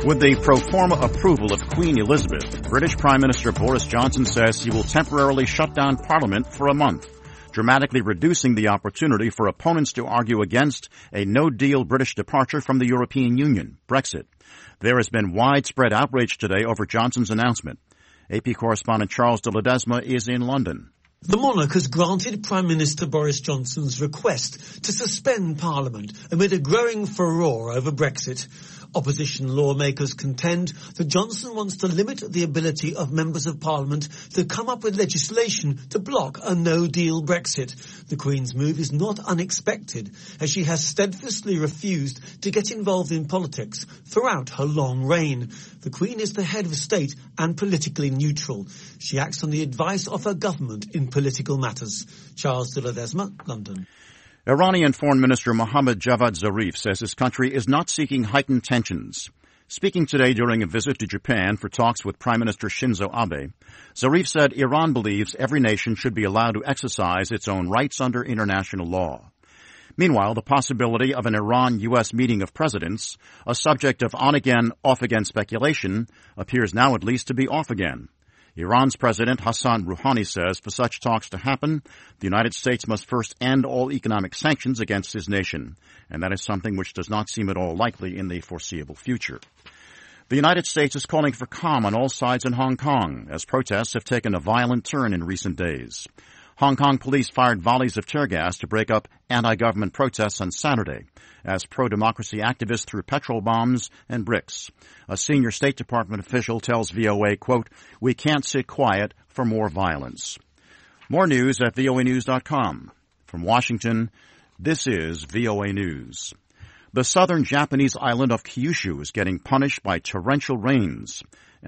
With the pro forma approval of Queen Elizabeth, British Prime Minister Boris Johnson says he will temporarily shut down Parliament for a month, dramatically reducing the opportunity for opponents to argue against a no-deal British departure from the European Union, Brexit. There has been widespread outrage today over Johnson's announcement. AP correspondent Charles de Ledesma is in London. The monarch has granted Prime Minister Boris Johnson's request to suspend Parliament amid a growing furore over Brexit. Opposition lawmakers contend that Johnson wants to limit the ability of members of Parliament to come up with legislation to block a no-deal Brexit. The Queen's move is not unexpected, as she has steadfastly refused to get involved in politics throughout her long reign. The Queen is the head of state and politically neutral. She acts on the advice of her government in political matters. Charles de Ledesma, London. Iranian Foreign Minister Mohammad Javad Zarif says his country is not seeking heightened tensions. Speaking today during a visit to Japan for talks with Prime Minister Shinzo Abe, Zarif said Iran believes every nation should be allowed to exercise its own rights under international law. Meanwhile, the possibility of an Iran-U.S. meeting of presidents, a subject of on-again, off-again speculation, appears now at least to be off again. Iran's President Hassan Rouhani says for such talks to happen, the United States must first end all economic sanctions against his nation, and that is something which does not seem at all likely in the foreseeable future. The United States is calling for calm on all sides in Hong Kong, as protests have taken a violent turn in recent days. Hong Kong police fired volleys of tear gas to break up anti-government protests on Saturday, as pro-democracy activists threw petrol bombs and bricks. A senior State Department official tells VOA, quote, "We can't sit quiet for more violence." More news at voanews.com. From Washington, this is VOA News. The southern Japanese island of Kyushu is getting punished by torrential rains.